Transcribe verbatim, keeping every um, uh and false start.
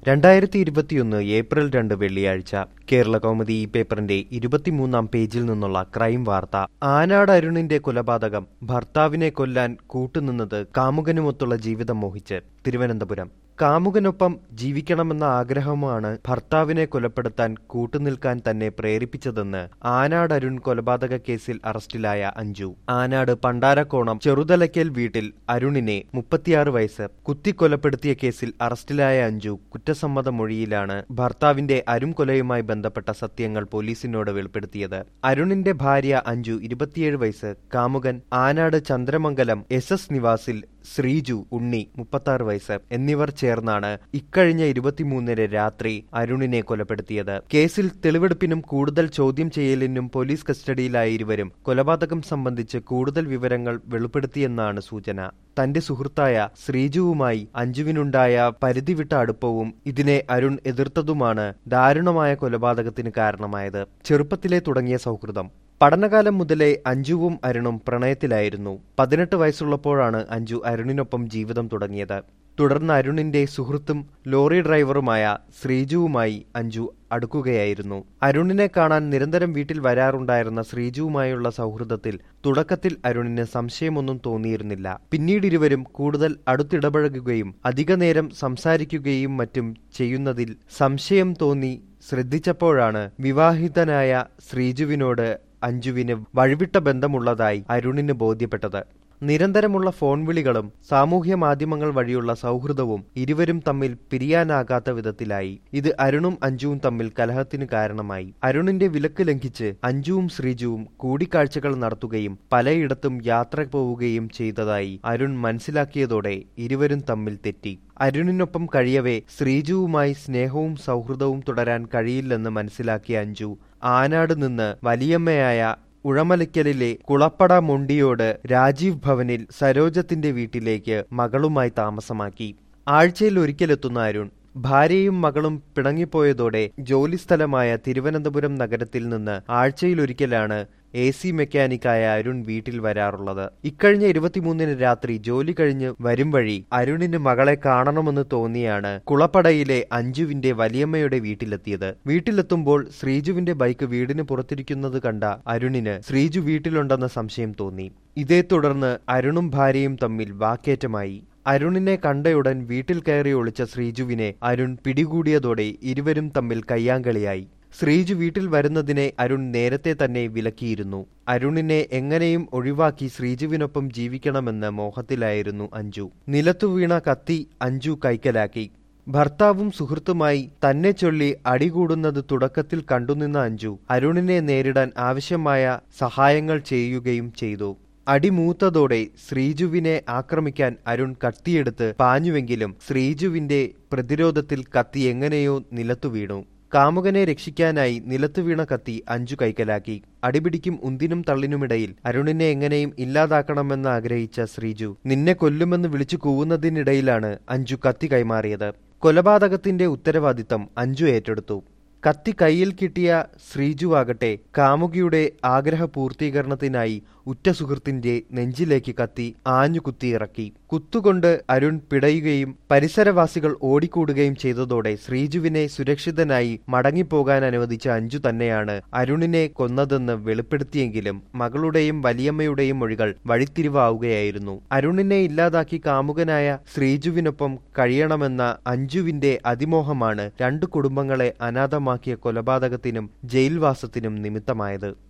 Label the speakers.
Speaker 1: രണ്ടായിരത്തി ഇരുപത്തിയൊന്ന് ഏപ്രിൽ രണ്ട് വെള്ളിയാഴ്ച കേരള കൗമുദി ഈ പേപ്പറിന്റെ ഇരുപത്തിമൂന്നാം പേജിൽ നിന്നുള്ള ക്രൈം വാർത്ത. ആനാട് അരുണിന്റെ കൊലപാതകം. ഭർത്താവിനെ കൊല്ലാൻ കൂട്ടുനിന്നത് കാമുകനുമൊത്തുള്ള ജീവിതം മോഹിച്ച്. തിരുവനന്തപുരം. കാമുകനൊപ്പം ജീവിക്കണമെന്ന ആഗ്രഹമാണ് ഭർത്താവിനെ കൊലപ്പെടുത്താൻ കൂട്ടുനിൽക്കാൻ തന്നെ പ്രേരിപ്പിച്ചതെന്ന് ആനാട് അരുൺ കൊലപാതക കേസിൽ അറസ്റ്റിലായ അഞ്ജു. ആനാട് പണ്ടാരക്കോണം ചെറുതലയ്ക്കൽ വീട്ടിൽ അരുണിനെ മുപ്പത്തിയാറ് വയസ്സ് കുത്തിക്കൊലപ്പെടുത്തിയ കേസിൽ അറസ്റ്റിലായ അഞ്ജു കുറ്റസമ്മത മൊഴിയിലാണ് ഭർത്താവിന്റെ അരും കൊലയുമായി ബന്ധപ്പെട്ട സത്യങ്ങൾ പോലീസിനോട് വെളിപ്പെടുത്തിയത്. അരുണിന്റെ ഭാര്യ അഞ്ജു ഇരുപത്തിയേഴ് വയസ്സ്, കാമുകൻ ആനാട് ചന്ദ്രമംഗലം എസ് എസ് നിവാസിൽ ശ്രീജു ഉണ്ണി മുപ്പത്താറ് വയസ്സ് എന്നിവർ ചേർന്നാണ് ഇക്കഴിഞ്ഞ ഇരുപത്തിമൂന്നിന് രാത്രി അരുണിനെ കൊലപ്പെടുത്തിയത്. കേസിൽ തെളിവെടുപ്പിനും കൂടുതൽ ചോദ്യം ചെയ്യലിനും പോലീസ് കസ്റ്റഡിയിലായ ഇരുവരും കൊലപാതകം സംബന്ധിച്ച് കൂടുതൽ വിവരങ്ങൾ വെളിപ്പെടുത്തിയെന്നാണ് സൂചന. തന്റെ സുഹൃത്തായ ശ്രീജുവുമായി അഞ്ജുവിനുണ്ടായ പരിധിവിട്ട അടുപ്പവും ഇതിനെ അരുൺ എതിർത്തതുമാണ് ദാരുണമായ കൊലപാതകത്തിന് കാരണമായത്. ചെറുപ്പത്തിലെ തുടങ്ങിയ സൗഹൃദം. പഠനകാലം മുതലേ അഞ്ജുവും അരുണും പ്രണയത്തിലായിരുന്നു. പതിനെട്ട് വയസ്സുള്ളപ്പോഴാണ് അഞ്ജു അരുണിനൊപ്പം ജീവിതം തുടങ്ങിയത്. തുടർന്ന് അരുണിന്റെ സുഹൃത്തും ലോറി ഡ്രൈവറുമായ ശ്രീജുവുമായി അഞ്ജു അടുക്കുകയായിരുന്നു. അരുണിനെ കാണാൻ നിരന്തരം വീട്ടിൽ വരാറുണ്ടായിരുന്ന ശ്രീജുവുമായുള്ള സൗഹൃദത്തിൽ തുടക്കത്തിൽ അരുണിന് സംശയമൊന്നും തോന്നിയിരുന്നില്ല. പിന്നീട് ഇരുവരും കൂടുതൽ അടുത്തിടപഴകുകയും അധികനേരം സംസാരിക്കുകയും മറ്റും ചെയ്യുന്നതിൽ സംശയം തോന്നി ശ്രദ്ധിച്ചപ്പോഴാണ് വിവാഹിതനായ ശ്രീജുവിനോട് അഞ്ജുവിന് വഴിവിട്ട ബന്ധമുള്ളതായി അരുണിന് ബോധ്യപ്പെട്ടത്. നിരന്തരമുള്ള ഫോൺ വിളികളും സാമൂഹ്യ മാധ്യമങ്ങൾ വഴിയുള്ള സൗഹൃദവും ഇരുവരും തമ്മിൽ പിരിയാനാകാത്ത വിധത്തിലായി. ഇത് അരുണും അഞ്ജുവും തമ്മിൽ കലഹത്തിന് കാരണമായി. അരുണിന്റെ വിലക്ക് ലംഘിച്ച് അഞ്ജുവും ശ്രീജുവും കൂടിക്കാഴ്ചകൾ നടത്തുകയും പലയിടത്തും യാത്ര പോവുകയും ചെയ്തതായി അരുൺ മനസ്സിലാക്കിയതോടെ ഇരുവരും തമ്മിൽ തെറ്റി. അരുണിനൊപ്പം കഴിയവേ ശ്രീജുവുമായി സ്നേഹവും സൗഹൃദവും തുടരാൻ കഴിയില്ലെന്ന് മനസ്സിലാക്കിയ അഞ്ജു ആനാട് നിന്ന് വലിയമ്മയായ ഉഴമലയ്ക്കലിലെ കുളപ്പട മൊണ്ടിയോട് രാജീവ് ഭവനിൽ സരോജത്തിന്റെ വീട്ടിലേക്ക് മകളുമായി താമസമാക്കി. ആഴ്ചയിൽ ഒരിക്കലെത്തുന്ന അരുൺ ഭാര്യയും മകളും പിണങ്ങിപ്പോയതോടെ ജോലിസ്ഥലമായ തിരുവനന്തപുരം നഗരത്തിൽ നിന്ന് ആഴ്ചയിലൊരിക്കലാണ് എ സി മെക്കാനിക്കായ അരുൺ വീട്ടിൽ വരാറുള്ളത്. ഇക്കഴിഞ്ഞ ഇരുപത്തിമൂന്നിന് രാത്രി ജോലി കഴിഞ്ഞ് വരും വഴി അരുണിന് മകളെ കാണണമെന്ന് തോന്നിയാണ് കുളപ്പടയിലെ അഞ്ജുവിന്റെ വലിയമ്മയുടെ വീട്ടിലെത്തിയത്. വീട്ടിലെത്തുമ്പോൾ ശ്രീജുവിന്റെ ബൈക്ക് വീടിന് പുറത്തിരിക്കുന്നത് കണ്ട അരുണിന് ശ്രീജു വീട്ടിലുണ്ടെന്ന സംശയം തോന്നി. ഇതേ തുടർന്ന് അരുണും ഭാര്യയും തമ്മിൽ വാക്കേറ്റമായി. അരുണിനെ കണ്ടയുടൻ വീട്ടിൽ കയറി ഒളിച്ച ശ്രീജുവിനെ അരുൺ പിടികൂടിയതോടെ ഇരുവരും തമ്മിൽ കയ്യാങ്കളിയായി. ശ്രീജു വീട്ടിൽ വരുന്നതിനെ അരുൺ നേരത്തെ തന്നെ വിലക്കിയിരുന്നു. അരുണിനെ എങ്ങനെയും ഒഴിവാക്കി ശ്രീജുവിനൊപ്പം ജീവിക്കണമെന്ന മോഹത്തിലായിരുന്നു അഞ്ജു. നിലത്തു വീണ കത്തി അഞ്ജു കൈക്കലാക്കി. ഭർത്താവും സുഹൃത്തുമായി തന്നെ ചൊല്ലി അടികൂടുന്നത് തുടക്കത്തിൽ കണ്ടുനിന്ന അഞ്ജു അരുണിനെ നേരിടാൻ ആവശ്യമായ സഹായങ്ങൾ ചെയ്യുകയും ചെയ്തു. അടിമൂത്തതോടെ ശ്രീജുവിനെ ആക്രമിക്കാൻ അരുൺ കത്തിയെടുത്ത് പാഞ്ഞുവെങ്കിലും ശ്രീജുവിന്റെ പ്രതിരോധത്തിൽ കത്തി എങ്ങനെയോ നിലത്തു വീണു. കാമുകനെ രക്ഷിക്കാനായി നിലത്തു വീണ കത്തി അഞ്ജു കൈക്കലാക്കി. അടിപിടിക്കും ഉന്തിനും തള്ളിനുമിടയിൽ അരുണിനെ എങ്ങനെയും ഇല്ലാതാക്കണമെന്ന് ആഗ്രഹിച്ച ശ്രീജു നിന്നെ കൊല്ലുമെന്ന് വിളിച്ചു കൂവുന്നതിനിടയിലാണ് അഞ്ജു കത്തി കൈമാറിയത്. കൊലപാതകത്തിന്റെ ഉത്തരവാദിത്തം അഞ്ജു ഏറ്റെടുത്തു. കത്തി കയ്യിൽ കിട്ടിയ ശ്രീജുവാകട്ടെ കാമുകിയുടെ ആഗ്രഹ പൂർത്തീകരണത്തിനായി ഉറ്റ സുഹൃത്തിന്റെ നെഞ്ചിലേക്ക് കത്തി ആഞ്ഞു കുത്തിയിറക്കി. കുത്തുകൊണ്ട് അരുൺ പിടയുകയും പരിസരവാസികൾ ഓടിക്കൂടുകയും ചെയ്തതോടെ ശ്രീജുവിനെ സുരക്ഷിതനായി മടങ്ങിപ്പോകാൻ അനുവദിച്ച അഞ്ജു തന്നെയാണ് അരുണിനെ കൊന്നതെന്ന് വെളിപ്പെടുത്തിയെങ്കിലും മകളുടെയും വലിയമ്മയുടെയും മൊഴികൾ വഴിത്തിരിവാവുകയായിരുന്നു. അരുണിനെ ഇല്ലാതാക്കി കാമുകനായ ശ്രീജുവിനൊപ്പം കഴിയണമെന്ന അഞ്ജുവിന്റെ അതിമോഹമാണ് രണ്ടു കുടുംബങ്ങളെ അനാഥമാക്കിയ കൊലപാതകത്തിനും ജയിൽവാസത്തിനും നിമിത്തമായത്.